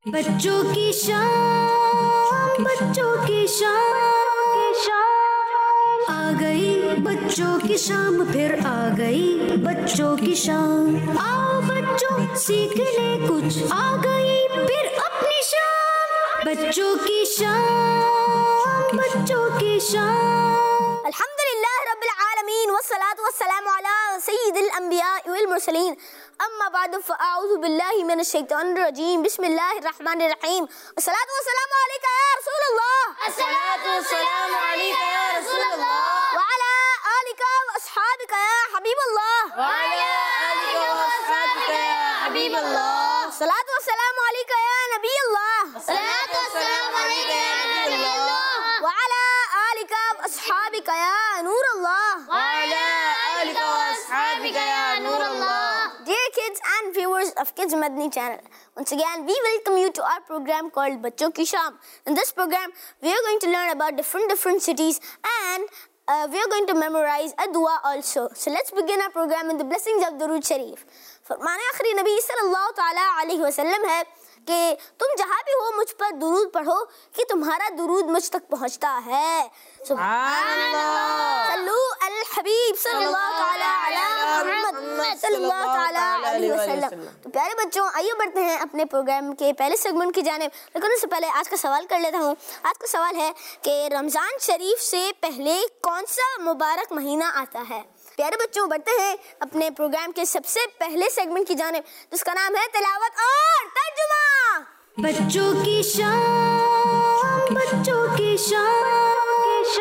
बच्चों की शाम, बच्चों की शाम आ गई, बच्चों की शाम फिर आ गई, बच्चों की शाम। आओ बच्चों सीख ले कुछ, आ गई फिर अपनी शाम। बच्चों की शाम, बच्चों की शाम। अल्हम्दुलिल्लाह रब्बिल आलमीन वस्सलातु वस्सलामु अला सय्यिदिल अंबिया वल मुरसलीन अम्मा बाद फअऊज़ु बिल्लाहि मिनश शैतानिर रजीम बिस्मिल्लाहिर रहमानिर रहीम अस्सलातु वस्सलामु अलैका या रसूलल्लाह अस्सलातु वस्सलामु अलैका या रसूलल्लाह व अला आलिका व अस्हाबिका या हबीबल्लाह व अला आलिका व अस्हाबिका या हबीबल्लाह अस्सलातु वस्सलामु अलैका या नबील्लाह अस्सलातु वस्सलामु अलैका या नबील्लाह व अला आलिका व अस्हाबिका या नूरल्लाह व अला आलिका व अस्हाबिका या नूरल्लाह। Dear kids and viewers of Kids Madani channel, once again we welcome you to our program called Bachon Ki Shaam. In this program, we are going to learn about different cities and we are going to memorize a dua also. So let's begin our program with the blessings of Durood Sharif. फरमाने आखिरी नबी सल्लल्लाहु ताला अलैहि वसल्लम है कि तुम जहाँ भी हो मुझ पर दुरूद पढ़ो कि तुम्हारा दुरूद मुझ तक पहुँचता है। सुभानअल्लाह। सल्लू अल हबीब सल्लल्लाहु ताला अला मुहम्मद सल्लल्लाहु ताला अलैहि वसल्लम। तो प्यारे बच्चों, आइए बढ़ते हैं अपने प्रोग्राम के पहले सेगमेंट की जानिब। लेकिन उससे पहले आज का सवाल कर लेता हूँ। आज का सवाल है कि रमज़ान शरीफ से पहले कौन सा मुबारक महीना आता है। प्यारे बच्चों, बढ़ते हैं अपने प्रोग्राम के सबसे पहले सेगमेंट की जानिब, जिसका नाम है तिलावत और तर्जुमा। बच्चों की शाम, बच्चों की शाम।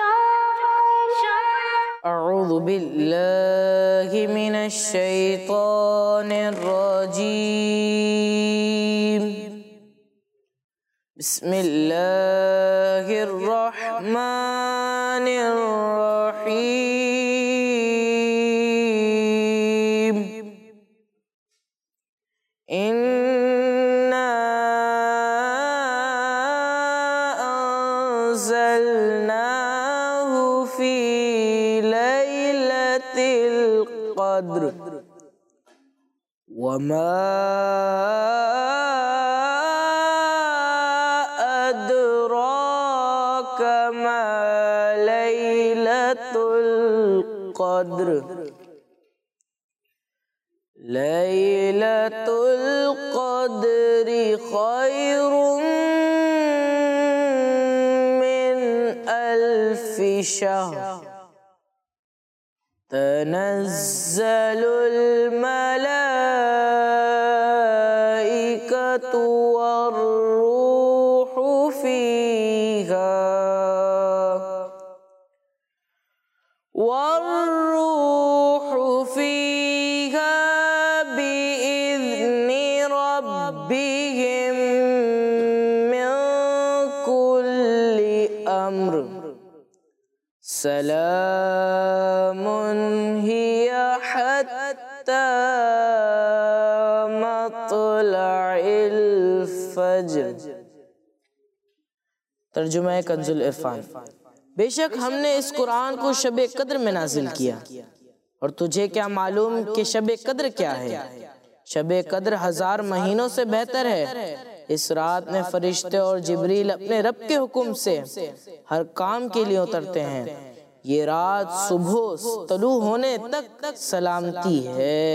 अऊज़ु बिल्लाहि मिनश शैतानिर रजीम। बिस्मिल्लाहिर रहमानिर रहीम। इन्ना अंज़लनाहु फी लैलतिल क़द्र वमा अदराका मा लैलतुल क़द्र। लैलतुल क़द्रि खैरुम मिन अल्फि शहर तनज़्ज़लुल मलाइकतु वर्रूहु फ़ीहा बिइज़्नि रब्बिहिम मिन कुल्लि अम्र सलामुन हिया हत्ता मत्लइल फज्र। तर्जुमा कंजुल इरफान। बेशक हमने इस कुरान को शब कद्र में नाजिल किया, और तुझे क्या मालूम कि शब कद्र क्या है। शब कद्र 1000 महीनों से बेहतर है। इस रात में फरिश्ते और जिब्रील अपने रब के हुक्म से हर काम के लिए उतरते हैं। ये रात सुबह तलू होने तक सलामती है।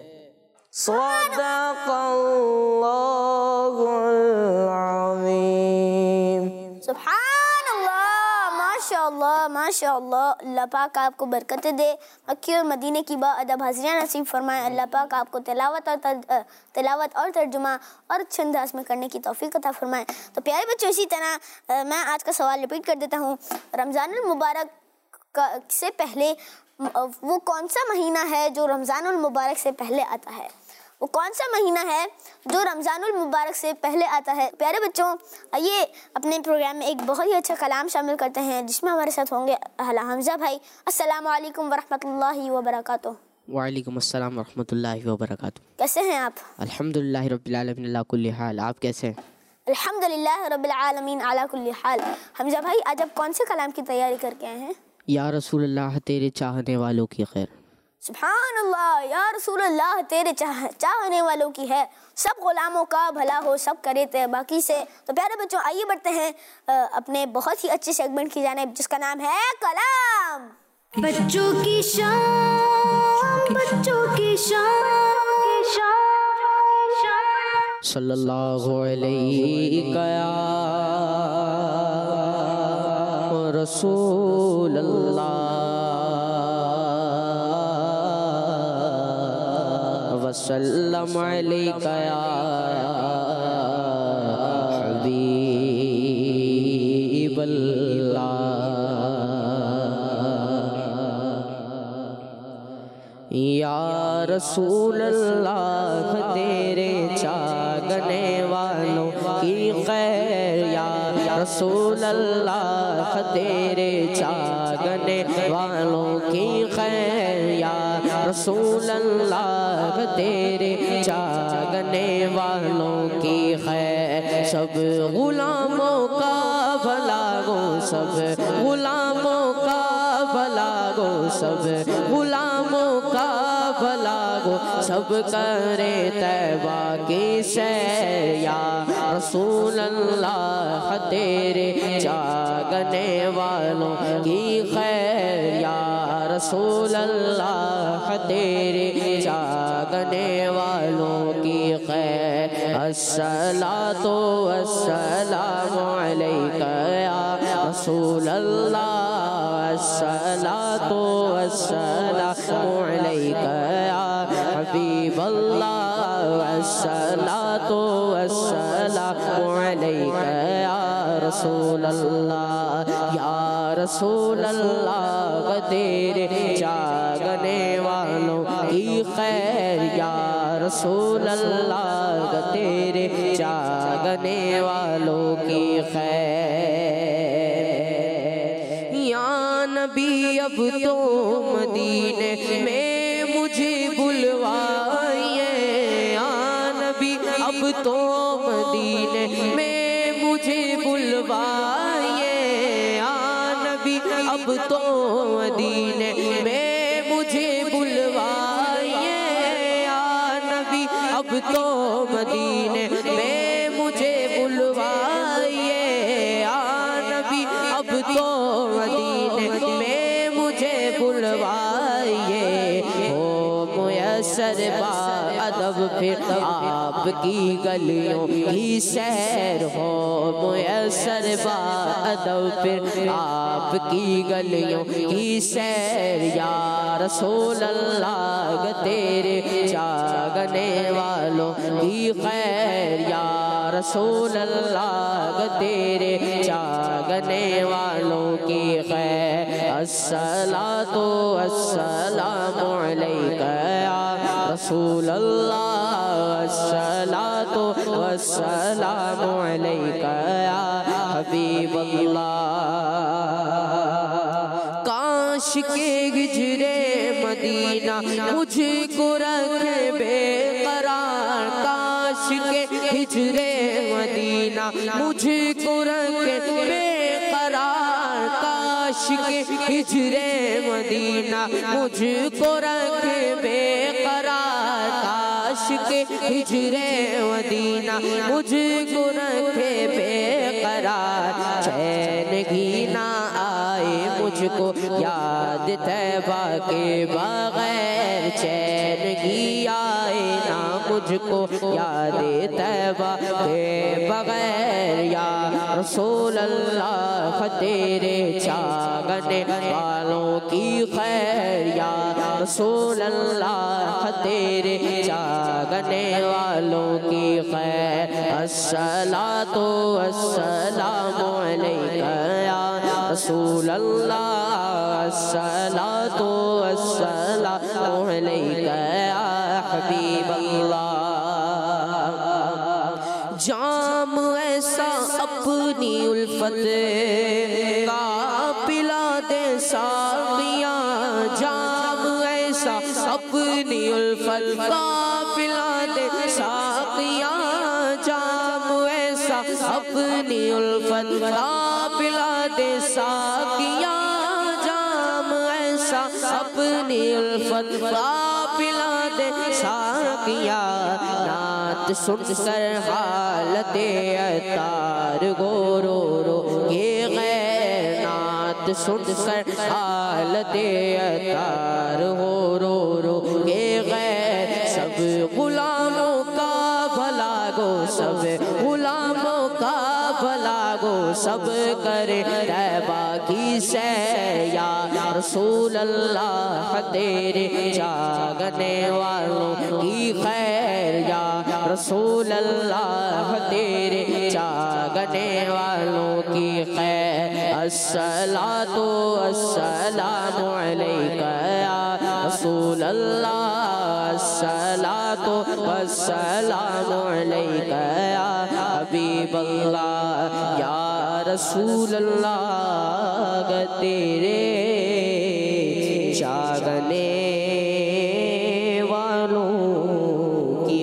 सदक़ल्लाहुल अज़ीम। सुभानअल्लाह, माशाअल्लाह माशाअल्लाह। अल्लाह पाक आपको बरकतें दे, मक्की और मदीने की बाअदब हाज़िरियाँ नसीब फरमाए। अल्लाह पाक आपको तिलावत और तर्जुमा और अच्छे अंदाज में करने की तौफीक अता फरमाए। तो प्यारे बच्चों, इसी तरह मैं आज का सवाल रिपीट कर देता हूँ। रमज़ानुल मुबारक से पहले वो कौन सा महीना है जो रमज़ानुल मुबारक से पहले आता है। वो कौन सा महीना है जो रमज़ानुल मुबारक से पहले आता है। प्यारे बच्चों, आइए अपने प्रोग्राम में एक बहुत ही अच्छा कलाम शामिल करते हैं, जिसमें हमारे साथ होंगे अहला हमज़ा भाई। अस्सलामु अलैकुम वरहमतुल्लाहि वबरकातुहू। वालेकुम अस्सलाम वरहमतुल्लाहि वबरकातुहू। कैसे हैं आप? अल्हम्दुलिल्लाहि रब्बिल आलमीन अला कुल्ली हाल। आप कैसे हैं? अल्हम्दुलिल्लाह रब्बिल आलमीन अला कुल्ली हाल। हमज़ा भाई, आज आप कौन से कलाम की तैयारी करके आए हैं? या रसूलल्लाह, तेरे चाहने वालों की खैर। सुभान अल्लाह या रसूल अल्लाह, तेरे चाहने वालों की है, सब गुलामों का भला हो, सब करे ते बाकी से। तो प्यारे बच्चों, आइए बढ़ते हैं अपने बहुत ही अच्छे सेगमेंट की जानिब, जिसका नाम है कलाम। बच्चों की शान, बच्चों की शान, सल्लल्लाहु अलैहि रसूल अल्लाह वसल्लम अलैका या हबीब अल्लाह। या रसूल अल्लाह, तेरे चाहने वालों की खैर। या रसूल अल्लाह, तेरे चाहने वालों की खैर। या रसूल अल्लाह, तेरे चाहने वालों की खैर। सब गुलामों का भला गो, सब गुलामों का भला गो, सब गुलामों का भला गो, सब करे तैबा की सैर। या रसूल अल्लाह, तेरे चाहने वालों की खैर। या रसूल अल्लाह, तेरे चाहने वालों की खैर। अस्सलातु वस्सलामु अलैका या रसूल अल्लाह, अस्सलातु वस्सलामु अलैका या हबीब अल्लाह, अस्सलातु वस्सलामु अलैका या रसूल अल्लाह। या रसूल अल्लाह, तेरे चाहने वालों की खैर। या रसूल अल्लाह, तेरे चाहने वालों की खैर। या नबी, अब तो मदीने में मुझे बुलवाइए। या नबी, अब तो मदीने में मुझे बुलवाइए। या नबी, अब तो मदीने में मुझे बुलवाइए। या नबी, अब तो मदीने में मुझे बुलवाइए। या नबी, अब तो मदीने में मुझे बुलवाइए। हो मुयस्सर बा अदब फिर आपकी गलियों की सैर। हो मुयस्सर बा अदब फिर आपकी गलियों की सैर। या रसूल अल्लाह, तेरे चाहने वालों की खैर। या रसूल अल्लाह, तेरे चाहने वालों की खैर। अस्सलातु वस्सलामु अलैका या रसूल अल्लाह, अस्सलातु वस्सलामु अलैका या हबीब अल्लाह। काश के हिजरे मदीना मुझको रखे बेकरार। काश के हिजरे मदीना मुझको रखे बेकरार। काश के हिजरे मदीना मुझको रखे बेकरार। काश के हिजरे मदीना मुझको रखे बेकरार। चैन ही ना आए मुझको याद तैबा के बगैर। चैन ही आए ना मुझको याद तैबा के बगैर। या रसूल अल्लाह, तेरे चाहने वालों की खैर। या रसूल अल्लाह, तेरे चाहने वालों की खैर। अस्सलातु वस्सलामु अलैका या रसूल अल्लाह, अस्सलातु वस्सलामु अलैका या हबीब अल्लाह। जाम ऐसा अपनी उल्फत का पिला दे साकिया। जाम ऐसा अपनी उल्फत का पिला दे साकिया। जाम ऐसा अपनी उल्फत का पिला दे साकिया। जाम ऐसा अपनी उल्फत का पिला दे साकिया, नात सुनकर हालते अतार गो रो रो ये गैर, नात सुनकर हालते अतार हो रो रो ये गैर, सब गुलामों का भला गो, सब गुलामों का भला गो, सब करे तैबा की सैर या रसूल अल्लाह, तेरे जागने वालों की खैर या रसूल अल्लाह, तेरे जागने वालों की खैर। अस्सलातु वस्सलामु अलैका या रसूल अल्लाह, अस्सलातु वस्सलामु अलैका या हबीब अल्लाह, या रसूल अल्लाह, तेरे जागने वालों की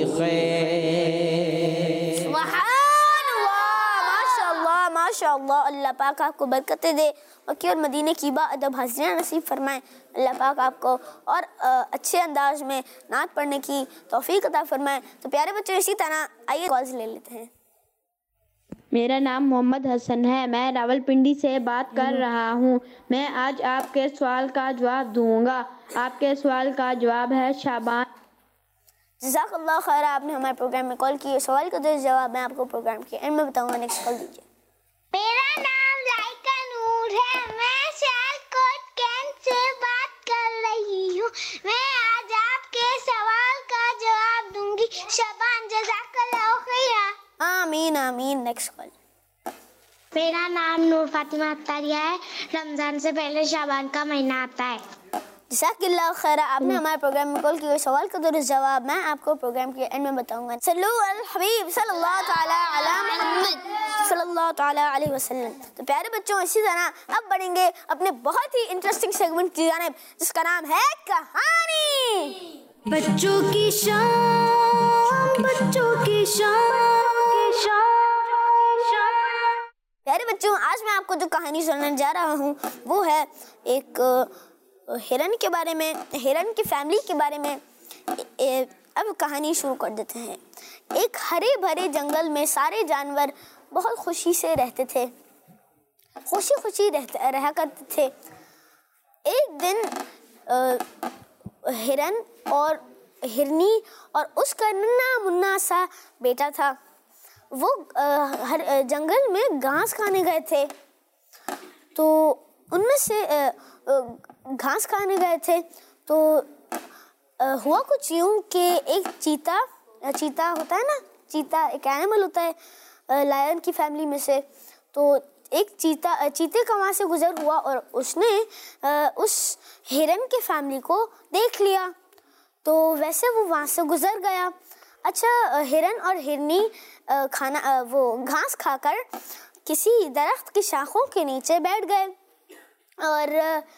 खैर। सुभान अल्लाह, माशाअल्लाह माशाअल्लाह। अल्लाह पाक आपको बरकतें दे, मक्के और मदीने की बाअदब हाज़िरियाँ नसीब फरमाएं। अल्लाह पाक आपको और अच्छे अंदाज में नात पढ़ने की तौफीक अता फरमाएं। तो प्यारे बच्चों, इसी तरह आइए कॉल्स ले लेते हैं। मेरा नाम मोहम्मद हसन है, मैं रावलपिंडी से बात कर रहा हूँ। मैं आज आपके सवाल का जवाब दूंगा। आपके सवाल का जवाब है शाबान। जज़ाकल्लाह खैर, आपने हमारे प्रोग्राम में कॉल किए। सवाल का जवाब मैं आपको प्रोग्राम के एंड में बताऊंगा। नेक्स्ट कॉल दीजिए। मेरा नाम लाइका नूर है, मैं सियालकोट कैंट से बात कर रही हूँ। मैं आज आपके सवाल का जवाब दूंगी। शाबान, जज़ाकल्लाह खैर। आमीन आमीन। Next call. मेरा नाम नूर फातिमा अख्तरिया है। रमजान से पहले शाबान का महीना आता है। जज़ाकल्लाह खैर, आपने हमारे प्रोग्राम में कॉल किया। सवाल का जवाब मैं आपको प्रोग्राम के एंड में बताऊंगा। सल्लु अल हबीब सल्लल्लाहु तआला अला मुहम्मद सल्लल्लाहु तआला अलैहि वसल्लम। तो प्यारे बच्चों, इसी तरह अब बढ़ेंगे अपने बहुत ही इंटरेस्टिंग सेगमेंट की जानिब, जिसका नाम है कहानी। बच्चों की शान, बच्चों की शान। प्यारे बच्चों, आज मैं आपको जो कहानी सुनाने जा रहा हूँ वो है एक हिरन के बारे में, हिरन की फैमिली के बारे में। अब कहानी शुरू कर देते हैं। एक हरे भरे जंगल में सारे जानवर बहुत खुशी से रहते थे, खुशी खुशी रहा करते थे। एक दिन हिरन और हिरनी और उसका नन्हा मुन्ना सा बेटा था। वो जंगल में घास खाने गए थे। तो उनमें से घास खाने गए थे तो हुआ कुछ यूं कि एक चीता होता है ना, चीता एक एनिमल होता है लायन की फैमिली में से। तो एक चीते का वहाँ से गुजर हुआ और उसने उस हिरन के फैमिली को देख लिया। तो वैसे वो वहाँ से गुजर गया। अच्छा, हिरन और हिरनी वो घास खाकर किसी दरख्त की शाखों के नीचे बैठ गए और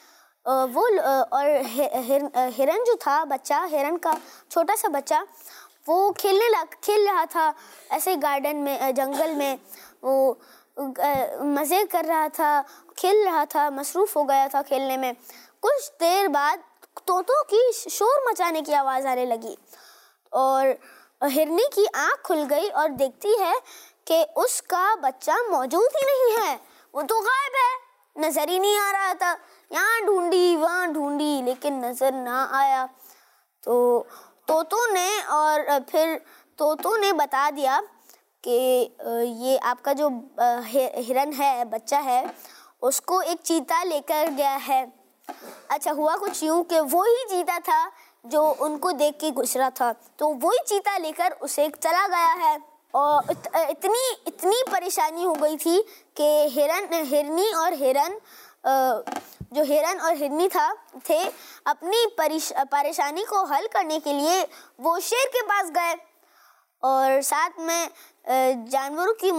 हिरन जो था, बच्चा, हिरन का छोटा सा बच्चा, वो खेल रहा था ऐसे गार्डन में, जंगल में। वो मज़े कर रहा था, खेल रहा था, मसरूफ़ हो गया था खेलने में। कुछ देर बाद तोतों की शोर मचाने की आवाज़ आने लगी और हिरनी की आँख खुल गई और देखती है कि उसका बच्चा मौजूद ही नहीं है। वो तो गायब है, नज़र ही नहीं आ रहा था। यहाँ ढूंढी, वहाँ ढूंढी, लेकिन नज़र ना आया। तो तोतों ने बता दिया कि ये आपका जो हिरन है, बच्चा है, उसको एक चीता लेकर गया है। अच्छा, हुआ कुछ यूँ कि वो ही चीता था जो उनको देख के गुजरा था। तो वही चीता लेकर उसे चला गया है और इतनी परेशानी हो गई थी कि हिरनी और हिरनी थे अपनी परेशानी को हल करने के लिए वो शेर के पास गए और साथ में जानवरों की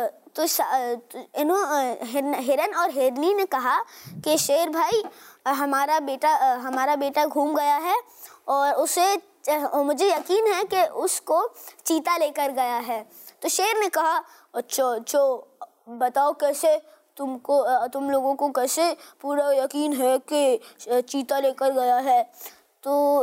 हिरन और हिरनी ने कहा कि शेर भाई, हमारा बेटा घूम गया है और मुझे यकीन है कि उसको चीता लेकर गया है। तो शेर ने कहा, अच्छा बताओ कैसे? तुम लोगों को कैसे पूरा यकीन है कि चीता लेकर गया है। तो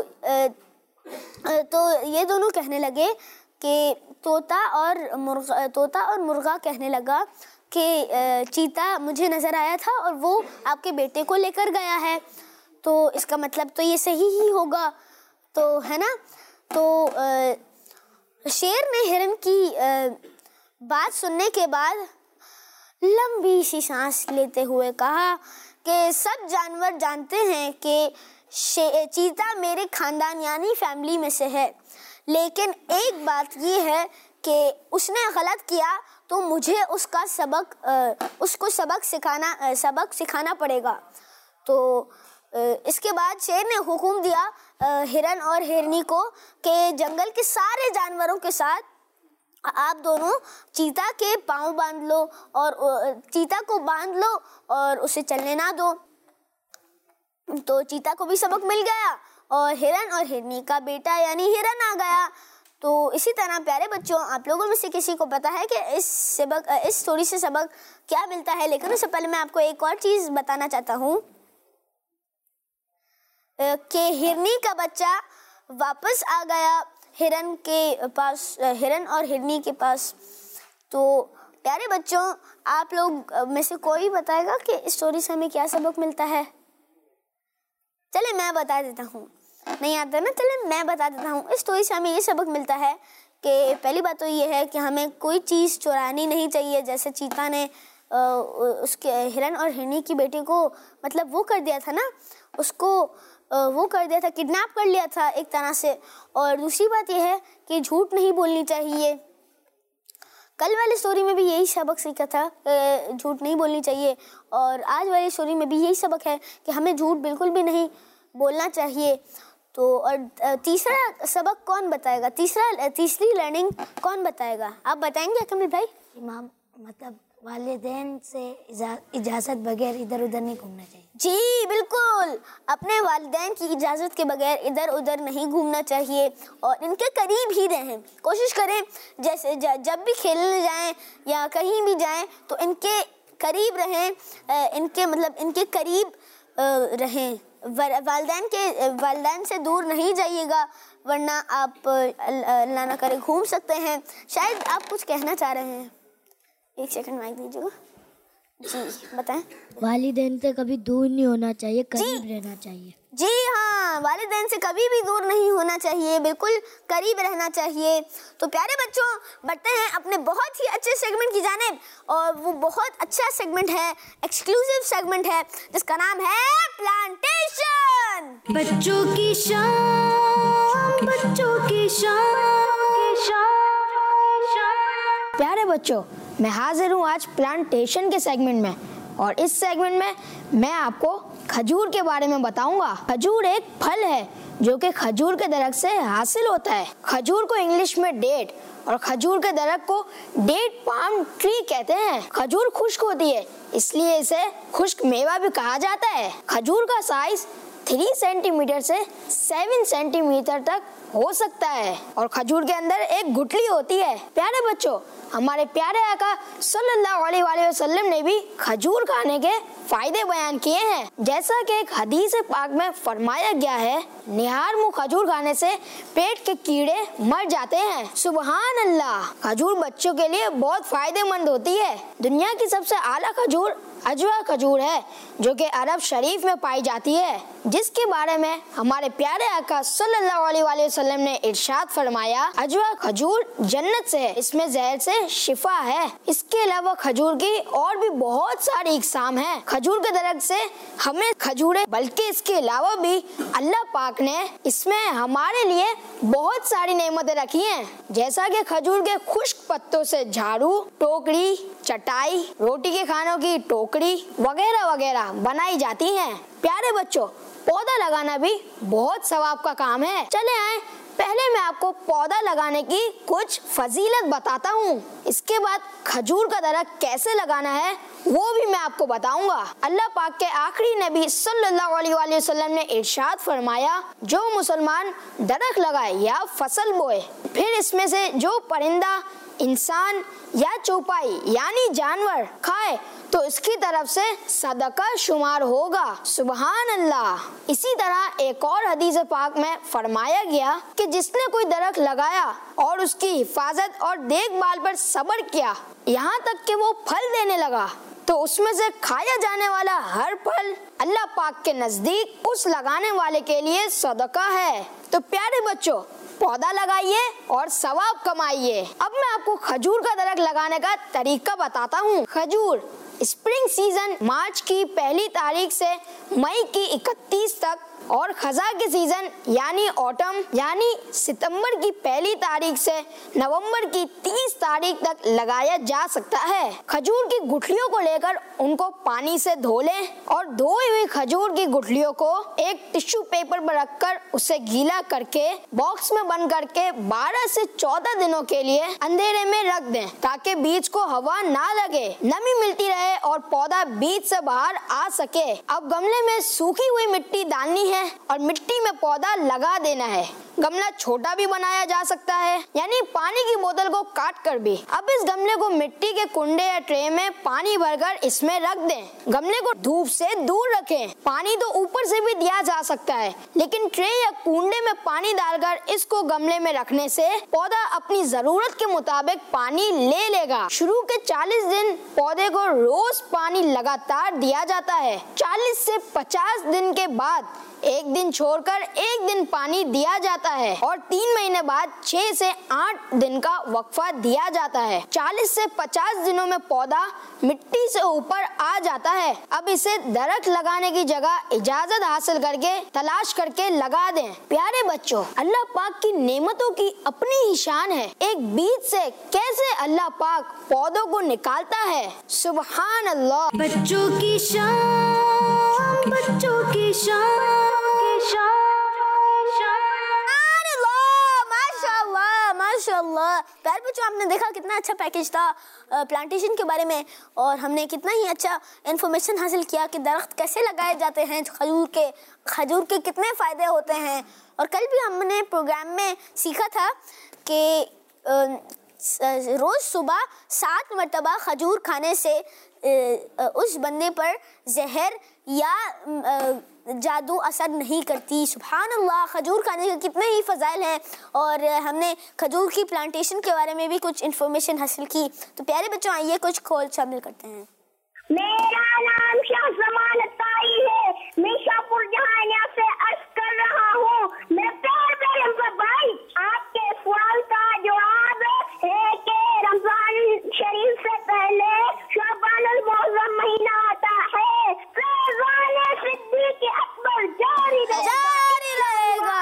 ये दोनों कहने लगे कि तोता और मुर्गा कहने लगा कि चीता मुझे नज़र आया था और वो आपके बेटे को लेकर गया है, तो इसका मतलब तो ये सही ही होगा, तो है ना। तो शेर ने हिरन की बात सुनने के बाद लंबी सी सांस लेते हुए कहा कि सब जानवर जानते हैं कि चीता मेरे खानदान यानी फैमिली में से है, लेकिन एक बात ये है कि उसने गलत किया तो मुझे उसको सबक सिखाना पड़ेगा। तो इसके बाद शेर ने हुक्म दिया हिरन और हिरनी को कि जंगल के सारे जानवरों के साथ आप दोनों चीता के पाँव बांध लो और चीता को बांध लो और उसे चलने ना दो। तो चीता को भी सबक मिल गया और हिरन और हिरनी का बेटा यानी हिरन आ गया। तो इसी तरह प्यारे बच्चों, आप लोगों में से किसी को पता है कि इस स्टोरी से सबक क्या मिलता है, लेकिन उससे पहले मैं आपको एक और चीज़ बताना चाहता हूँ कि हिरनी का बच्चा वापस आ गया हिरन और हिरनी के पास। तो प्यारे बच्चों, आप लोग में से कोई बताएगा कि इस स्टोरी से हमें क्या सबक मिलता है? चले मैं बता देता हूँ, नहीं आता ना, चले मैं बता देता हूँ। इस स्टोरी से हमें ये सबक मिलता है कि पहली बात तो ये है कि हमें कोई चीज़ चुरानी नहीं चाहिए। जैसे चीता ने उसके हिरन और हिरनी की बेटी को मतलब वो कर दिया था ना, उसको वो कर दिया था, किडनैप कर लिया था एक तरह से। और दूसरी बात यह है कि झूठ नहीं बोलनी चाहिए। कल वाली स्टोरी में भी यही सबक सीखा था, झूठ नहीं बोलनी चाहिए, और आज वाली स्टोरी में भी यही सबक है कि हमें झूठ बिल्कुल भी नहीं बोलना चाहिए। तो और तीसरा सबक कौन बताएगा? तीसरी लर्निंग कौन बताएगा? आप बताएंगे अकमल भाई? इमाम मतलब वालिदैन से इजाज़त बगैर इधर उधर नहीं घूमना चाहिए। जी बिल्कुल, अपने वालिदैन की इजाज़त के बगैर इधर उधर नहीं घूमना चाहिए और इनके करीब ही रहें। कोशिश करें जैसे जब भी खेलने जाएं या कहीं भी जाएं तो इनके करीब रहें, इनके करीब रहें। वालिदैन से दूर नहीं जाइएगा, वरना आप अल्लाह ना करे घूम सकते हैं। शायद आप कुछ कहना चाह रहे हैं, एक सेकंड माइक दीजिएगा। जी बताएं। वालिदैन से कभी दूर नहीं होना चाहिए, करीब रहना चाहिए। जी हाँ, वालिदैन से कभी भी दूर नहीं होना चाहिए, बिल्कुल करीब रहना चाहिए। तो प्यारे बच्चों, बढ़ते हैं अपने बहुत ही अच्छे सेगमेंट की जानिब, और वो बहुत अच्छा सेगमेंट है, एक्सक्लूसिव सेगमेंट है, जिसका नाम है प्लांटेशन। बच्चों की शान, बच्चों की शान। प्यारे बच्चों, मैं हाजिर हूँ आज प्लांटेशन के सेगमेंट में, और इस सेगमेंट में मैं आपको खजूर के बारे में बताऊंगा। खजूर एक फल है जो कि खजूर के दरख्त से हासिल होता है। खजूर को इंग्लिश में डेट और खजूर के दरख्त को डेट पाम ट्री कहते हैं। खजूर खुश्क होती है, इसलिए इसे खुश्क मेवा भी कहा जाता है। खजूर का साइज 3 सेंटीमीटर से 7 सेंटीमीटर तक हो सकता है और खजूर के अंदर एक गुठली होती है। प्यारे बच्चों, हमारे प्यारे आका सल्लल्लाहु अलैहि वसल्लम ने भी खजूर खाने के फायदे बयान किए हैं। जैसा कि एक हदीस पाक में फरमाया गया है, निहार मुँह खजूर खाने से पेट के कीड़े मर जाते हैं। सुबहान अल्लाह, खजूर बच्चों के लिए बहुत फायदेमंद होती है। दुनिया की सबसे आला खजूर अजवा खजूर है, जो कि अरब शरीफ में पाई जाती है, जिसके बारे में हमारे प्यारे आका सल्लल्लाहु अलैहि वसल्लम ने इरशाद फरमाया, अजवा खजूर जन्नत से है, इसमें जहर से शिफा है। इसके अलावा खजूर की और भी बहुत सारी इकसाम हैं। खजूर के दरख्त से हमें खजूरें, बल्कि इसके अलावा भी अल्लाह पाक ने इसमें हमारे लिए बहुत सारी नेमतें रखी हैं, जैसा कि खजूर के खुश्क पत्तों से झाड़ू, टोकरी, चटाई, रोटी के खानों की टोकरी वगैरह वगैरह बनाई जाती हैं। प्यारे बच्चों, पौधा लगाना भी बहुत सवाब का काम है। चले आए, पहले मैं आपको पौधा लगाने की कुछ फजीलत बताता हूँ। इसके बाद खजूर का दरख्त कैसे लगाना है वो भी मैं आपको बताऊंगा। अल्लाह पाक के आखिरी नबी सल्लल्लाहु अलैहि वसल्लम ने इरशाद फरमाया, जो मुसलमान दरख्त लगाए या फसल बोए, फिर इसमें से जो परिंदा इंसान या चौपाई यानी जानवर खाए तो इसकी तरफ से सदका शुमार होगा। सुबहान अल्लाह। इसी तरह एक और हदीस पाक में फरमाया गया कि जिसने कोई दरख्त लगाया और उसकी हिफाजत और देखभाल पर सब्र किया यहाँ तक कि वो फल देने लगा तो उसमें से खाया जाने वाला हर फल अल्लाह पाक के नजदीक उस लगाने वाले के लिए सदका है। तो प्यारे बच्चों, पौधा लगाइए और सवाब कमाइए। अब मैं आपको खजूर का दरख्त लगाने का तरीका बताता हूँ। खजूर स्प्रिंग सीजन मार्च की पहली तारीख से मई की 31 तक और खजा के सीजन यानी ऑटम यानी सितंबर की पहली तारीख से नवंबर की 30 तारीख तक लगाया जा सकता है। खजूर की गुठलियों को लेकर उनको पानी से धो लें और धोई हुई खजूर की गुठलियों को एक टिश्यू पेपर पर रखकर उसे गीला करके बॉक्स में बंद करके 12 से 14 दिनों के लिए अंधेरे में रख दें ताकि बीज को हवा ना लगे, नमी मिलती रहे और पौधा बीज से बाहर आ सके। अब गमले में सूखी हुई मिट्टी डालनी है और मिट्टी में पौधा लगा देना है। गमला छोटा भी बनाया जा सकता है यानी पानी की बोतल को काट कर भी। अब इस गमले को मिट्टी के कुंडे या ट्रे में पानी भरकर इसमें रख दें। गमले को धूप से दूर रखें। पानी तो ऊपर से भी दिया जा सकता है लेकिन ट्रे या कुंडे में पानी डालकर इसको गमले में रखने से पौधा अपनी जरूरत के मुताबिक पानी ले लेगा। शुरू के 40 दिन पौधे को रोज पानी लगातार दिया जाता है। 40 से 50 दिन के बाद एक दिन छोड़कर एक दिन पानी दिया जाता है और 3 महीने बाद 6 से 8 दिन का वक्फा दिया जाता है। 40 से 50 दिनों में पौधा मिट्टी से ऊपर आ जाता है। अब इसे दरख्त लगाने की जगह इजाजत हासिल करके तलाश करके लगा दें। प्यारे बच्चों, अल्लाह पाक की नेमतों की अपनी ही शान है। एक बीज से कैसे अल्लाह पाक पौधों को निकालता है। सुबहान अल्लाह। बच्चों की शान, बच्चों की शान। माशाल्लाह। प्यारे बच्चों, आपने देखा कितना अच्छा पैकेज था प्लांटेशन के बारे में और हमने कितना ही अच्छा इन्फॉर्मेशन हासिल किया कि दरख्त कैसे लगाए जाते हैं, खजूर के कितने फ़ायदे होते हैं। और कल भी हमने प्रोग्राम में सीखा था कि रोज़ सुबह 7 मरतबा खजूर खाने से उस बंदे पर जहर या जादू असर नहीं करती। सुभान अल्लाह। खजूर खाने के कितने ही फ़ज़ाइल हैं और हमने खजूर की प्लांटेशन के बारे में भी कुछ इन्फॉर्मेशन हासिल की। तो प्यारे बच्चों, आइए कुछ खोल शामिल करते हैं। मेरा नाम शाहजमान अताई है। मैं शाहपुर जहानिया से अर्ज कर रहा हूँ। मैं प्यारे भाई आपके सवाल का जवाब है कि रमजान शरीफ से पहले शाबानुल मुअज़्ज़म महीना आता है। फैज़ान सिद्दीक़ अकबर जारी रहेगा।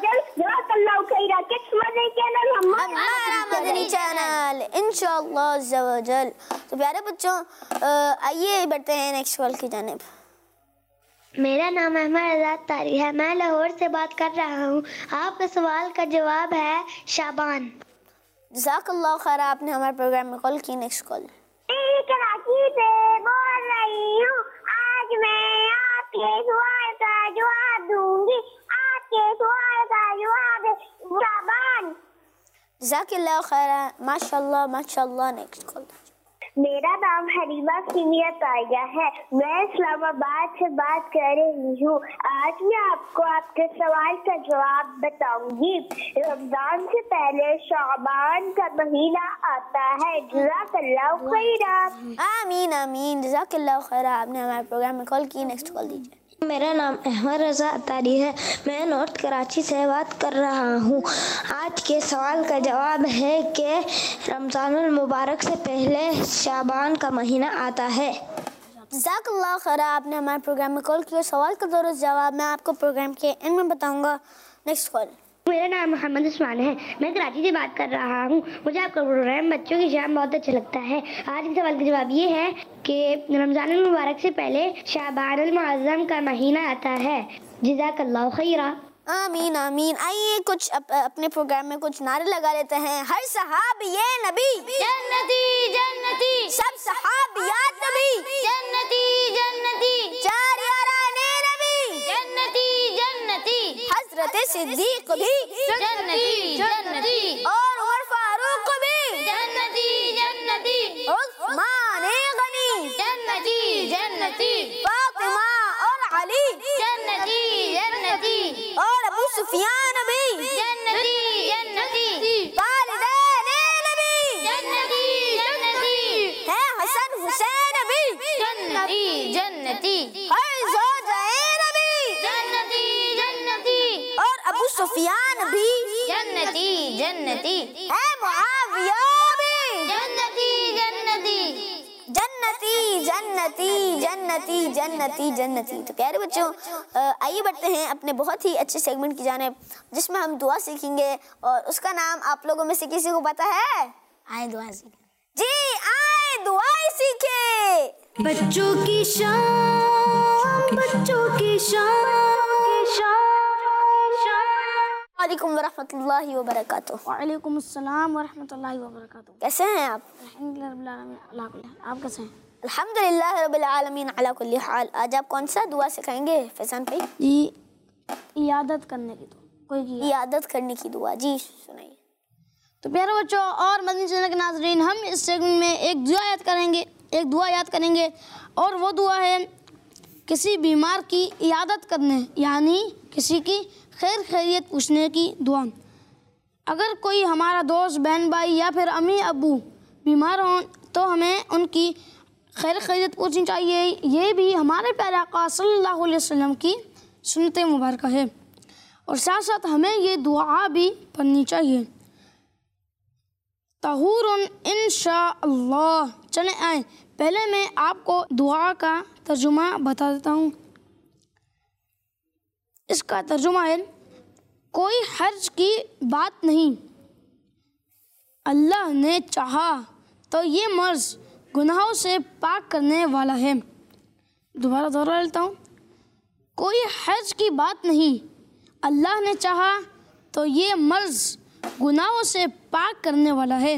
किस मदनी चैनल हमारा मदनी चैनल इंशाअल्लाह अज़्ज़ा व जल। तो प्यारे बच्चों, आइए बढ़ते हैं नेक्स्ट सवाल की जानिब। मेरा नाम अहमद आज़ाद तारी है। मैं लाहौर से बात कर रहा हूँ। आपका सवाल का जवाब है शाबान। जज़ाकल्लाह खैर, आपने हमारे प्रोग्राम में कॉल की। Next call. कराची से बोल रही हूँ। आज मैं आपके सवाल का जवाब दूंगी। आपके सवाल का जवाब है शाबान। जज़ाकल्लाह खैर, माशाल्लाह माशाल्लाह। Next call. मेरा नाम हरीमा सीमिया ताया है। मैं इस्लामाबाद से बात कर रही हूँ। आज मैं आपको आपके सवाल का जवाब बताऊंगी। रमजान से पहले शाबान का महीना आता है। जज़ाकल्लाह खैरा। आमीन आमीन। जज़ाकल्लाह खैर, आपने हमारे प्रोग्राम में कॉल की। नेक्स्ट कॉल दीजिए। मेरा नाम अहमद रज़ा अतारी है। मैं नॉर्थ कराची से बात कर रहा हूँ। आज के सवाल का जवाब है कि रमज़ानुल मुबारक से पहले शाबान का महीना आता है। जज़ाकल्लाह खैर, आपने हमारे प्रोग्राम में कॉल किया। सवाल का दुरुस्त जवाब मैं आपको प्रोग्राम के एंड में बताऊंगा। Next call. मेरा नाम मोहम्मद उस्मान है। मैं कराची से बात कर रहा हूँ। मुझे आपका प्रोग्राम बच्चों की शान बहुत अच्छा लगता है। आज के सवाल का जवाब ये है कि रमज़ान मुबारक से पहले शाबानुल मुअज़्ज़म का महीना आता है। जज़ाकल्लाह खैरा। आमीन आमीन। आइए कुछ अपने प्रोग्राम में कुछ नारे लगा लेते हैं। हर सहाबिये नबी जन्नती जन्नती, सब सहाबियात नबी जन्नती जन्नती, चार याराने नबी जन्नती जन्नती, हज़रत सिद्दीक़ भी जन्नती जन्नती, और उमर फारूक भी जन्नती सुल्ताने गनी, जन्नती जन्नती, फातिमा और अली, जन्नती जन्नती, और अबू सुफियान भी, जन्नती जन्नती, वालिदैन नबी, जन्नती जन्नती, है हसन हुसैन भी, जन्नती जन्नती, है ज़ौजाए नबी, जन्नती जन्नती, और अबू सुफियान भी, जन्नती जन्नती, है मुआविया भी, जन्नती जन्नती, जन्नती जन्नती जन्नती जन्नती जन्नती। तो प्यारे बच्चों, आइए बढ़ते हैं अपने बहुत ही अच्छे सेगमेंट की जानिब, जिसमें हम दुआ सीखेंगे, और उसका नाम आप लोगों में से किसी को पता है? आए दुआ सीखें। जी आए दुआएं सीखे। बच्चों की शाम, बच्चों की शाम, वालेकुम वरहमतुल्लाहि वबरकातुहू। वालेकुम अस्सलाम वरहमतुल्लाहि वबरकातुहू। कैसे हैं आप? अल्हम्दुलिल्लाह रब्बिल आलमीन, अल्लाह कुल्ली हाल। आप कैसे हैं? अल्हम्दुलिल्लाह रब्बिल आलमीन अला कुल्ली हाल। आज आप कौन सा दुआ सिखाएंगे फैजान भाई? जी, इयादत करने की दुआ। कोई की इयादत करने की दुआ, जी सुनाइए। तो प्यारे बच्चों और मदनी चैनल के नाज़रीन, हम इस सेगमेंट में एक दुआ याद करेंगे, और वो दुआ है किसी बीमार की इयादत करने, यानी किसी की खैर खैरियत पूछने की दुआ। अगर कोई हमारा दोस्त, बहन, भाई या फिर अम्मी अब्बू बीमार हों तो हमें उनकी खैर खैरियत पूछनी चाहिए। ये भी हमारे प्यारे आका सल्लल्लाहु अलैहि वसल्लम की सुन्नत मुबारक है, और साथ साथ हमें ये दुआ भी पढ़नी चाहिए, तहूरुन इंशाअल्लाह। चले आए, पहले मैं आपको दुआ का तर्जुमा बता देता हूँ। इसका तर्जुमा है, कोई हर्ज की बात नहीं, अल्लाह ने चाहा तो ये मर्ज गुनाहों से पाक करने वाला है। दोबारा दोहरा लेता हूँ, कोई हर्ज की बात नहीं, अल्लाह ने चाहा तो ये मर्ज गुनाहों से पाक करने वाला है।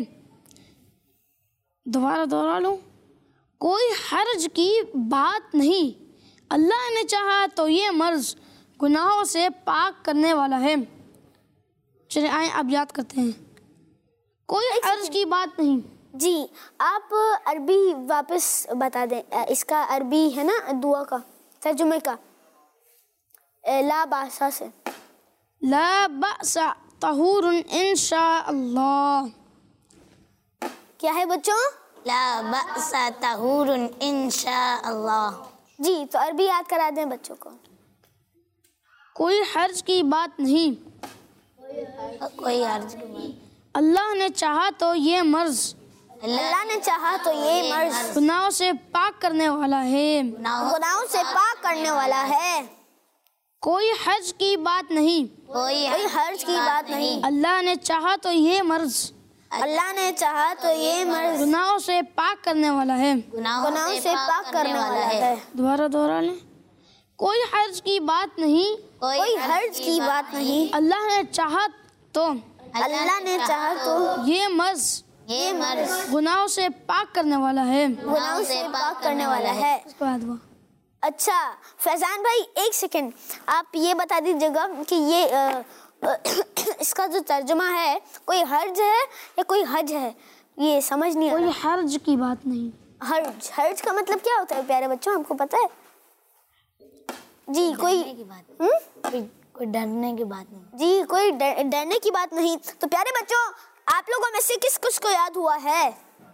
दोबारा दोहरा लूँ, कोई हर्ज की बात नहीं, अल्लाह ने चाहा तो ये मर्ज गुनाहों से पाक करने वाला है। चलिए आए अब याद करते हैं, कोई हर्ज की बात नहीं। जी आप अरबी वापस बता दें, इसका अरबी है ना दुआ का तर्जुमे का, ला बासा से। ला बासा तहूरुन इंशाअल्लाह। क्या है बच्चों? ला बअसा तहूरुन इंशाअल्लाह। जी तो अरबी याद करा दें बच्चों को। कोई हर्ज की बात नहीं, कोई अर्ज की बात, अल्लाह ने चाहा तो ये मर्ज अल्लाह ने चाहा तो ये मर्ज गुनाहों से पाक करने वाला है। गुनाहों से पाक करने वाला है। कोई हर्ज की बात नहीं, कोई हर्ज की बात नहीं, अल्लाह ने चाहा तो ये मर्ज अल्लाह ने चाहा तो ये मर्ज गुनाहों से पाक करने वाला है। गुनाहों से पाक करने वाला है। दोबारा दोहरा लें, कोई हर्ज की बात नहीं, कोई हर्ज की बात नहीं, अल्लाह ने चाहा तो अल्लाह ने चाहा तो ये मर्ज गुनाहों से पाक करने वाला है। गुनाहों से पाक करने वाला है। उसके बाद वो अच्छा फैजान भाई एक सेकंड, आप ये बता दीजिएगा कि ये इसका जो तर्जुमा है, कोई हर्ज है या कोई हज है? ये समझ नहीं आ कोई रहा। हर्ज की बात नहीं। हर्ज का मतलब क्या होता है प्यारे बच्चों, हमको पता है? जी कोई कोई डरने की बात नहीं। जी कोई डरने की बात नहीं। तो प्यारे बच्चों आप लोगों में से किस किस को याद हुआ है?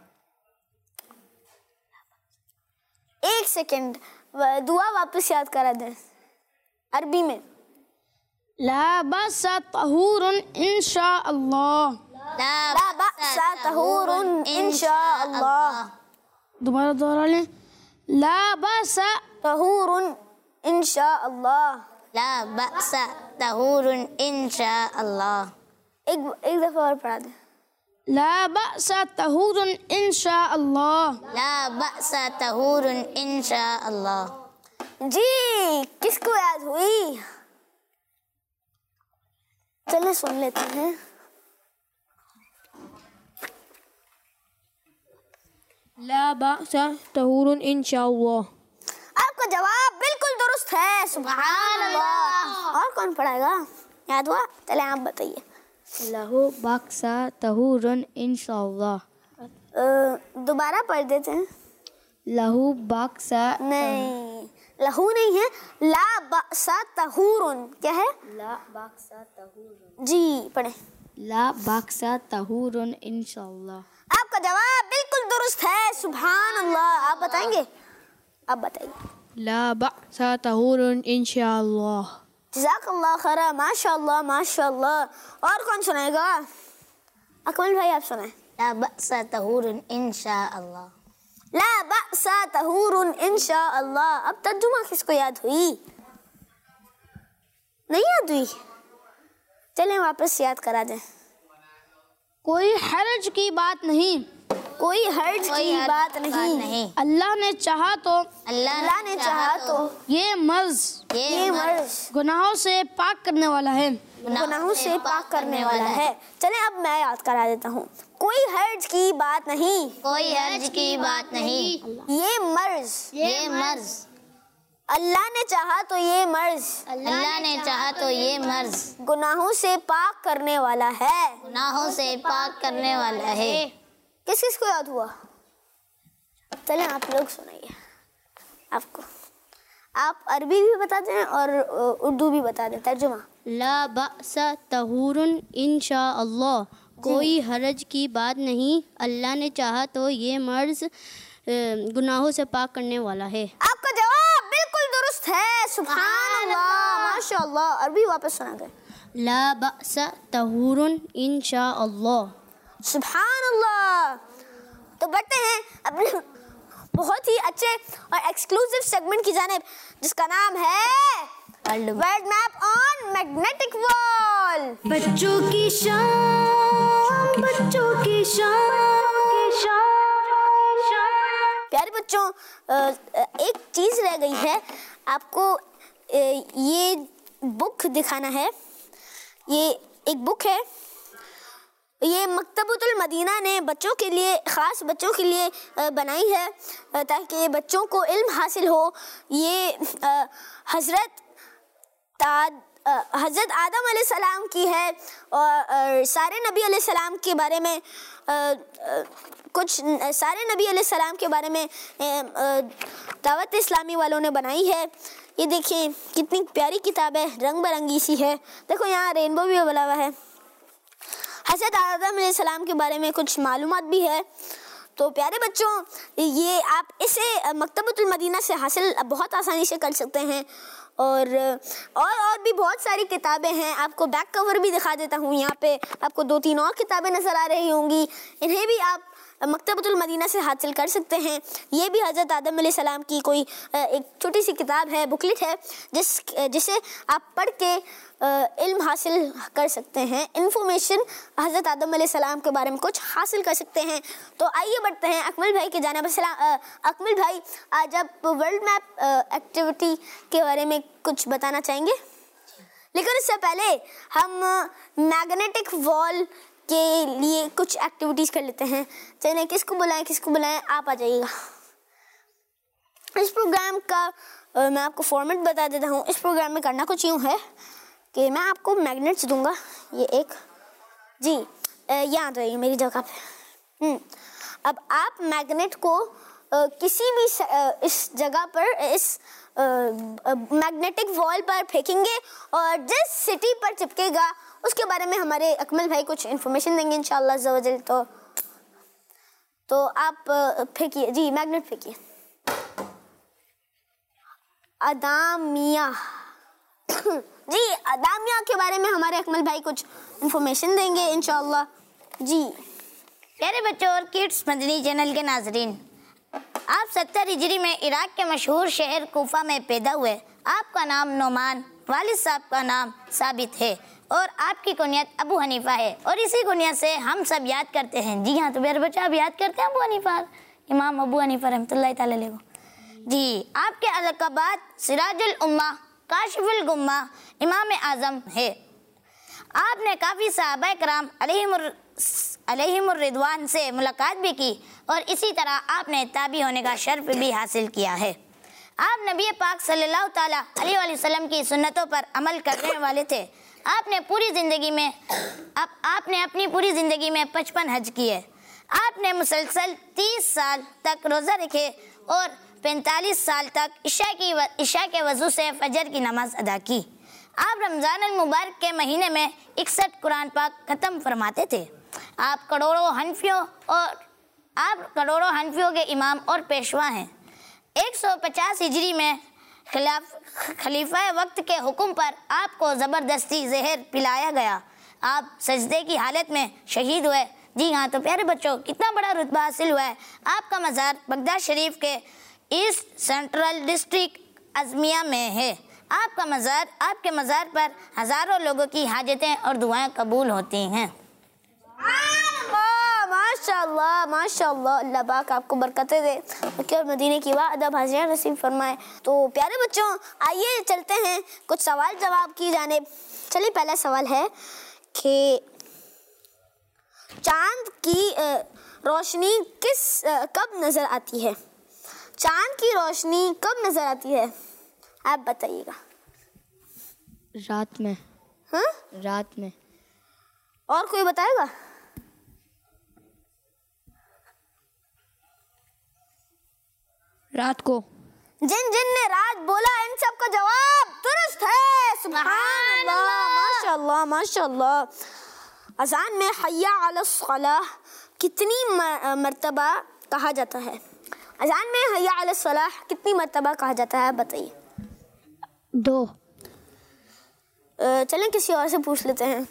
एक सेकंड, दुआ वापस याद करा दें अरबी में। ला बअसा तहूरुन इंशाअल्लाह। ला बअसा तहूरुन इंशाअल्लाह। दोबारा दोहरा लें, ला बअसा तहूरुन इंशाअल्लाह। ला बअसा तहूरुन इंशाअल्लाह। एक दफा और पढ़ा दें। ला बअसा तहूरुन इंशाअल्लाह। ला बअसा तहूरुन इंशाअल्लाह। जी किसको याद हुई? चलिए सुन लेते हैं। ला बअसा तहूरुन इंशाअल्लाह। आपका जवाब बिल्कुल दुरुस्त है, सुभान अल्लाह। और कौन पढ़ाएगा? याद हुआ? चले आप बताइए। लहू बक्सा तहूरुन इंशाअल्लाह। दोबारा पढ़ देते हैं। लहू बक्सा नहीं, लहू नहीं है, ला बक्सा तहूरुन। क्या है? ला बक्सा तहूरुन। जी पढ़े। ला बक्सा तहूरुन इंशाअल्लाह। आपका जवाब बिल्कुल दुरुस्त है, सुभान अल्लाह। आप बताएंगे? आप बताइए। ला बअसा तहूरुन इंशाअल्लाह। जज़ाकल्लाह खैरा, माशाअल्लाह माशाअल्लाह। और कौन सुनाएगा? अकमल भाई आप सुनाए। ला बअसा तहूरुन इंशाअल्लाह। ला बअसा तहूरुन इंशाअल्लाह। अब तर्जुमा किसको याद हुई? नहीं याद हुई? चलें वापस याद करा दें। कोई हर्ज की बात नहीं, कोई हर्ज की बात नहीं। अल्लाह ने चाहा तो अल्लाह ने चाहा तो ये मर्ज गुनाहों से पाक करने वाला है। गुनाहों से पाक करने वाला है। चलें अब मैं याद करा देता हूँ। कोई हर्ज की बात नहीं, कोई हर्ज की बात नहीं। ये मर्ज अल्लाह ने चाहा तो ये मर्ज, अल्लाह ने चाहा तो ये मर्ज गुनाहों से पाक करने वाला है। गुनाहों से पाक करने वाला है। किस किस को याद हुआ? चलें आप लोग सुनाइए। आपको आप अरबी भी बता दें और उर्दू भी बता दें, तर्जुमा। ला बअसा तहूरुन इंशाअल्लाह। कोई हरज की बात नहीं, अल्लाह ने चाहा तो ये मर्ज गुनाहों से पाक करने वाला है। आपका जवाब बिल्कुल दुरुस्त है, सुभान अल्लाह माशाअल्लाह। अरबी वापस सुना दे। ला बअसा तहूरुन इंशाअल्लाह। सुभान अल्लाह। तो बढ़ते हैं अपने बहुत ही अच्छे और एक्सक्लूसिव सेगमेंट की जानिब, जिसका नाम है world map on magnetic wall. बच्चों की शान, बच्चों की शान। प्यारे बच्चों, एक चीज़ रह गई है, आपको ये बुक दिखाना है। ये एक बुक है, ये मकतबतुल मदीना ने बच्चों के लिए, ख़ास बच्चों के लिए बनाई है ताकि बच्चों को इल्म हासिल हो। ये हज़रत आदम अलैहिस्सलाम की है और सारे नबी अलैहिस्सलाम के बारे में कुछ सारे नबी अलैहिस्सलाम के बारे में दावत इस्लामी वालों ने बनाई है। ये देखिए कितनी प्यारी किताब है, रंग बिरंगी सी है। देखो यहाँ रेनबो भी बना हुआ है। हज़रत आदम अलैहिस्सलाम के बारे में कुछ मालूमात भी है। तो प्यारे बच्चों, ये आप इसे मकतबतुल मदीना से हासिल बहुत आसानी से कर सकते हैं। और भी बहुत सारी किताबें हैं। आपको बैक कवर भी दिखा देता हूँ। यहाँ पे आपको 2-3 और किताबें नज़र आ रही होंगी, इन्हें भी आप मकतबतुल मदीना से हासिल कर सकते हैं। ये भी हज़रत आदम अलैहिस्सलाम की कोई एक छोटी सी किताब है, बुकलेट है, जिसे आप पढ़ के इल्म हासिल कर सकते हैं, इन्फॉर्मेशन हज़रत आदम अलैहिस्सलाम के बारे में कुछ हासिल कर सकते हैं। तो आइए बढ़ते हैं अकमल भाई की जानिब। अकमल भाई, आज आप वर्ल्ड मैप एक्टिविटी के बारे में कुछ बताना चाहेंगे? लेकिन इससे पहले हम मैग्नेटिक वॉल के लिए कुछ एक्टिविटीज़ कर लेते हैं। चलिए किसको बुलाएं, आप आ जाइएगा। इस प्रोग्राम का मैं आपको फॉर्मेट बता देता हूँ। इस प्रोग्राम में करना कुछ यूँ है कि मैं आपको मैग्नेट्स दूंगा, ये एक जी यहाँ तो मेरी जगह पे। अब आप मैग्नेट को किसी भी इस जगह पर, इस मैग्नेटिक वॉल पर फेंकेंगे और जिस सिटी पर चिपकेगा उसके बारे में हमारे अकमल भाई कुछ इन्फॉर्मेशन देंगे इंशाअल्लाह अज़्ज़ा वजल। तो आप फेंकिए जी, मैग्नेट फेंकिए। अदामिया जी, अदामिया के बारे में हमारे अकमल भाई कुछ इन्फॉर्मेशन देंगे इंशाअल्लाह जी। प्यारे बच्चों और किड्स मदनी चैनल के नाजरीन, आप 70 हिजरी में इराक के मशहूर शहर कोफा में पैदा हुए। आपका नाम नोमान, वालिद साहब का नाम साबित है और आपकी कुनियत अबू हनीफा है और इसी कुनियत से हम सब याद करते हैं। जी हाँ, तो मेरे बच्चे आप याद करते हैं अबू हनीफा, इमाम अबू हनीफा रहमतुल्लाह तआला अलैह जी। आपके अलक़ाबात सिराजुल उम्मा, काशिफुल गुम्मा, इमाम आज़म है। आपने काफ़ी सहाबा कराम अलैहिमुर रिदवान से मुलाकात भी की और इसी तरह आपने ताबी होने का शर्फ भी हासिल किया है। आप नबी पाक सल्लल्लाहु ताला अलैहि वसल्लम की सुन्नतों पर अमल करने वाले थे। आपने अपनी पूरी ज़िंदगी में 55 हज किए। आपने मुसलसल 30 साल तक रोज़ा रखे और 45 साल तक इशा के वजू से फजर की नमाज अदा की। आप रमज़ान अल मुबारक के महीने में 61 कुरान पाक ख़त्म फरमाते थे। आप करोड़ों हनफियों के इमाम और पेशवा हैं। 150 हिजरी में खलीफा वक्त के हुक्म पर आपको ज़बरदस्ती जहर पिलाया गया। आप सजदे की हालत में शहीद हुए। जी हाँ, तो प्यारे बच्चों, कितना बड़ा रुतबा हासिल हुआ है। आपका मज़ार बगदाद शरीफ के ईस्ट सेंट्रल डिस्ट्रिक्ट अज़मिया में है। आपके मज़ार पर हज़ारों लोगों की हाजतें और दुआएं कबूल होती हैं। माशाअल्लाह माशाअल्लाह, अल्लाह पाक आपको बरकतें दे और मदीने की वाह अदब हाज़िर नसीब फरमाए। तो प्यारे बच्चों, आइए चलते हैं कुछ सवाल जवाब की जानिब। चलिए, पहला सवाल है कि चांद की रोशनी कब नज़र आती है? चांद की रोशनी कब नज़र आती है, आप बताइएगा। रात में। हाँ, रात में। और कोई बताएगा? रात को। जिन जिन ने रात बोला, इन सब का जवाब दुरुस्त है। सुभान अल्लाह, माशाअल्लाह माशाअल्लाह। अज़ान में हय्या अलस सलाह कितनी मर्तबा कहा जाता है? अज़ान में हय्या अलस सलाह कितनी मर्तबा कहा जाता है, बताइए। 2। चलें किसी और से पूछ लेते हैं,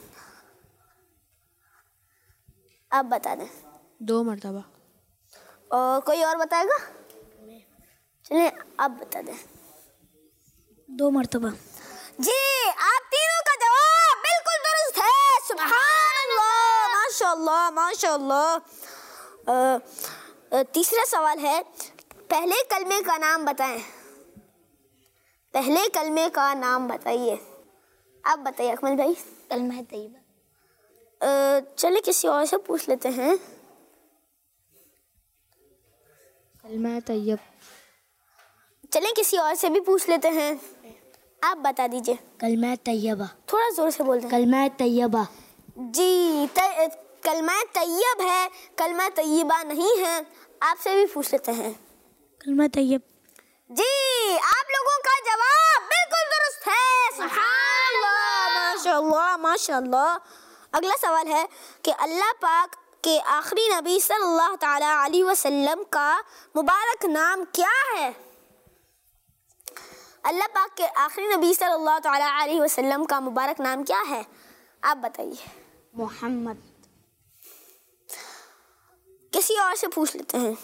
आप बता दें। 2 मर्तबा। और कोई और बताएगा? चलिए, आप बता दें। 2 मर्तबा। जी, आप तीनों का जवाब बिल्कुल दुरुस्त है। सुभान अल्लाह, माशाअल्लाह माशाअल्लाह। तीसरा सवाल है, पहले कलमे का नाम बताएं। पहले कलमे का नाम बताइए, आप बताइए अकमल भाई। कलमा तैयबा। चलिए किसी और से पूछ लेते हैं। कलमा तैयब। चलें किसी और से भी पूछ लेते हैं, आप बता दीजिए। कलमा तैयबा। थोड़ा जोर से बोल दें। कलमा तैयबा। जी, कलमा तैयब है, कलमा तैयबा नहीं है। आपसे भी पूछ लेते हैं। कलमा तैयब। जी, आप लोगों का जवाब बिल्कुल दुरुस्त है। सुभान अल्लाह, माशाअल्लाह माशाअल्लाह। अगला सवाल है कि अल्लाह पाक के आखिरी नबी सल्लल्लाहु ताला अलैहि वसल्लम का मुबारक नाम क्या है? अल्लाह पाक के आखिरी नबी सल्लल्लाहु ताला अलैहि वसल्लम का मुबारक नाम क्या है, आप बताइए। मोहम्मद। किसी और से पूछ लेते हैं,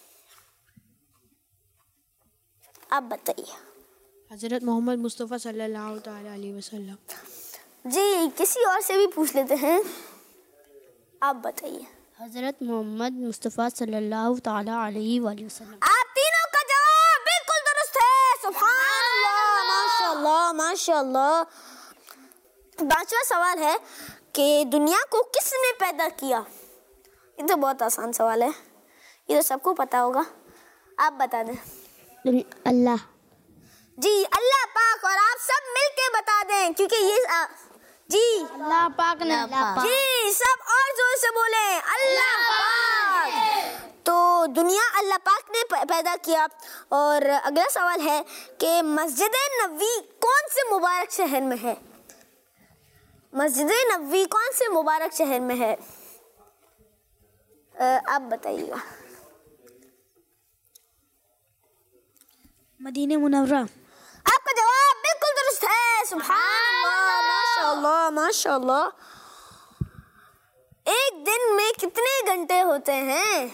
आप बताइए। हज़रत मोहम्मद मुस्तफ़ा सल्लल्लाहु ताला अलैहि वसल्लम। जी, किसी और से भी पूछ लेते हैं, आप बताइए। हज़रत मोहम्मद मुस्तफ़ा सल्लल्लाहु ताला अलैहि वसल्लम। आप तीनों का जवाब बिल्कुल दुरुस्त है। सुभान अल्लाह, माशाअल्लाह माशाअल्लाह। पांचवा सवाल है कि दुनिया को किसने पैदा किया? ये तो बहुत आसान सवाल है, ये तो सबको पता होगा, आप बता दें। अल्लाह। जी, अल्लाह पाक, और आप सब मिलके बता दें क्योंकि ये जी अल्लाह पाक ने। जी, सब और जोर से बोले, अल्लाह पाक। तो दुनिया अल्लाह पाक ने पैदा किया। और अगला सवाल है कि मस्जिद नबवी कौन से मुबारक शहर में है? मस्जिद नबवी कौन से मुबारक शहर में है, आप बताइएगा। मदीने मुनव्वरा। आपका जवाब बिल्कुल दुरुस्त है। सुभान अल्लाह, माशाअल्लाह माशाअल्लाह। एक दिन में कितने घंटे होते हैं,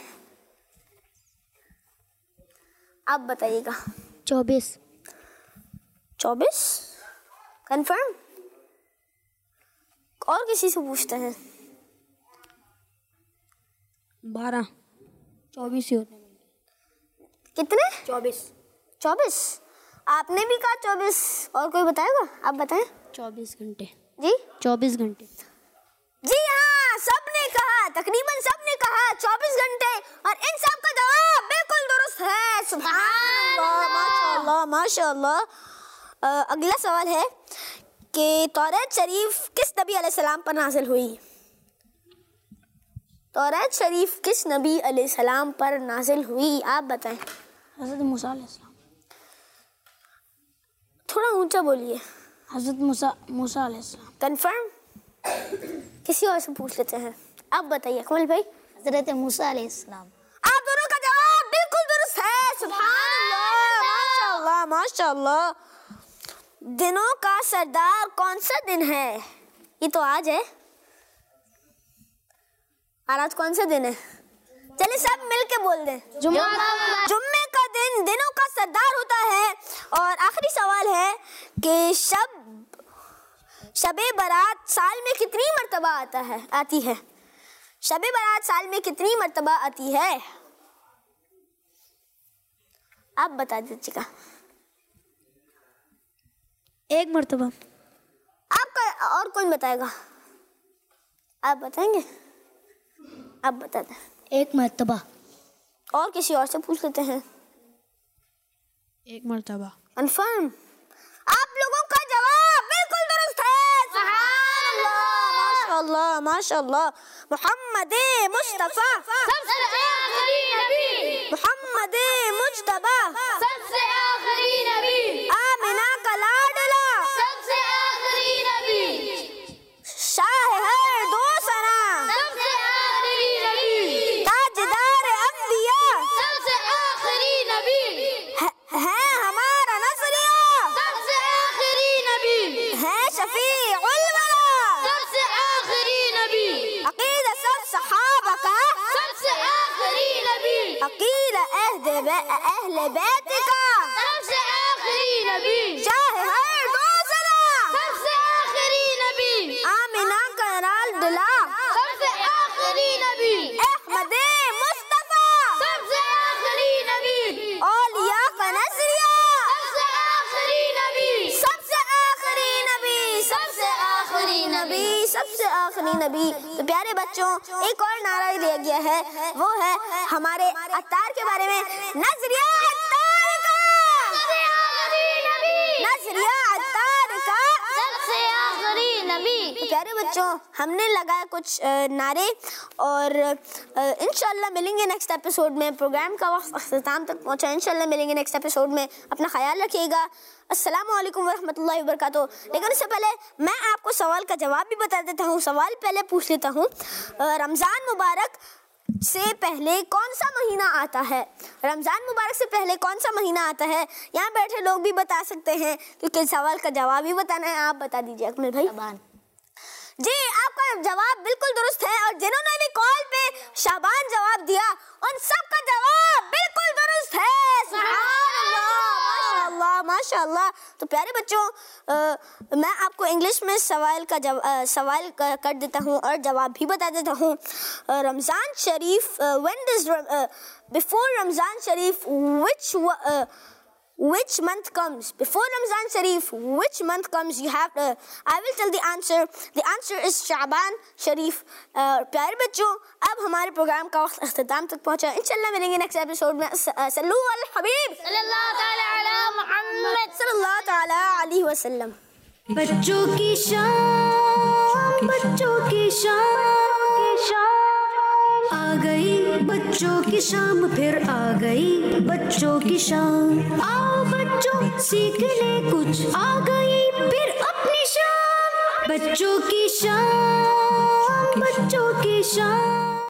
आप बताइएगा। 24। 24 कंफर्म? और किसी से पूछते हैं। 12। 24 ही होते हैं। कितने? 24। आपने भी कहा 24, और कोई बताएगा, आप बताएं। 24 घंटे। जी, 24 घंटे। जी हाँ, सबने कहा, तकरीबन सबने कहा 24 घंटे, और इन सब का जवाब बिल्कुल दुरुस्त है। सुभान अल्लाह, माशाअल्लाह माशाअल्लाह। अगला सवाल है कि तौरात शरीफ किस नबी अलैहिस्सलाम पर नाजिल हुई? तौरात शरीफ किस नबी अलैहिस्सलाम पर नाजिल हुई, आप बताएं। हज़रत मूसा अलैहिस्सलाम। थोड़ा ऊंचा बोलिए। हज़रत मूसा अलैहिस्सलाम। कंफर्म? किसी और से पूछ लेते हैं। आप बताइए कमल भाई। हज़रत मूसा अलैहिस्सलाम। आप दोनों का जवाब बिल्कुल दुरुस्त है। सुभान अल्लाह, माशाअल्लाह माशाअल्लाह। दिनों का सरदार कौन सा दिन है? ये तो आज है। और आज कौन सा दिन है? चलिए सब मिलके बोल दें। जुम्मे का दिन दिनों का सरदार होता है। और आखिरी सवाल है कि शबे बारात साल में कितनी मर्तबा आती है? शबे बारात साल में कितनी मर्तबा आती है? आप बता दीजिएगा। 1 मर्तबा। आपका और कौन बताएगा? आप बताएंगे? आप बता दें। 1 मर्तबा। और किसी और से पूछ लेते हैं। 1 मर्तबा। कंफर्म? आप लोगों का जवाब बिल्कुल दुरुस्त है। सुभान अल्लाह, माशाअल्लाह माशाअल्लाह। मोहम्मद मुस्तफा सबसे आखिरी नबी। मोहम्मद मुज्तबा सबसे आखिरी नबी। आमिना का लाडला सबसे आखिरी नबी। शाह है दो सना सबसे आखिरी नबी। ताजदार अंबिया सबसे आखिरी नबी। है हमारा नजरिया। सबसे आखिरी नबी। है शफीउल वरा। सबसे आखिरी नबी। अकीदा सब सहाबा का। सबसे आखिरी नबी। अकीदा अहले बैत का। सबसे आखिरी नबी। चाहे हर दो सना सबसे आखिरी नबी। आमिना का लाडला सबसे आखिरी नबी। अहमद मुस्तफा सबसे आखिरी नबी। औलिया का नजरिया। सबसे आखिरी नबी। सबसे आखिरी नबी। सबसे आखिरी नबी। सबसे आखिरी नबी। तो प्यारे बच्चों, एक और नारा दिया गया है, वो है हमारे अत्तार के बारे में। नजरिया अत्तार का। सबसे आखिरी नबी। नजरिया अत्तार का। सबसे आखिरी नबी। तो प्यारे बच्चों, हमने लगाया कुछ नारे और इंशाल्लाह मिलेंगे नेक्स्ट एपिसोड में। प्रोग्राम का वक्त अख्ताम तक पहुंचा। इंशाल्लाह मिलेंगे नेक्स्ट एपिसोड में। अपना ख्याल रखिएगा। अस्सलामु अलैकुम वरहमतुल्लाहि वबरकातुहू। लेकिन उससे पहले मैं आपको सवाल का जवाब भी बता देता हूँ। सवाल पहले पूछ लेता हूँ। रमज़ान मुबारक से पहले कौन सा महीना आता है? रमज़ान मुबारक से पहले कौन सा महीना आता है? यहाँ बैठे लोग भी बता सकते हैं, क्योंकि सवाल का जवाब ही बताना है। आप बता दीजिए अकमल भाई। जी, आपका जवाब बिल्कुल दुरुस्त है। और जिन्होंने भी कॉल पे शाबान जवाब दिया, उन सबका जवाब बिल्कुल दुरुस्त है। सुभान अल्लाह, माशाअल्लाह माशाअल्लाह। तो प्यारे बच्चों, मैं आपको इंग्लिश में सवाल कर देता हूँ और जवाब भी बता देता हूँ। रमज़ान शरीफ, when does before Ramzan Sharif which month comes? Before Ramzan Sharif, which month comes? You have to, I will tell the answer. The answer is Shaban Sharif. प्यारे बच्चों, अब हमारे प्रोग्राम का वक्त अख्ताम तक पहुंचा। इंशाल्लाह मिलेंगे नेक्स्ट एपिसोड में। सल्लू अल हबीब सल्लल्लाहु तआला अला मुहम्मद सल्लल्लाहु तआला अलैहि वसल्लम। बच्चों की शान, बच्चों की शान, आ गई बच्चों की शाम, फिर आ गई बच्चों की शाम। आओ बच्चों सीख ले कुछ, आ गई फिर अपनी शाम। बच्चों की शान, बच्चों की शान।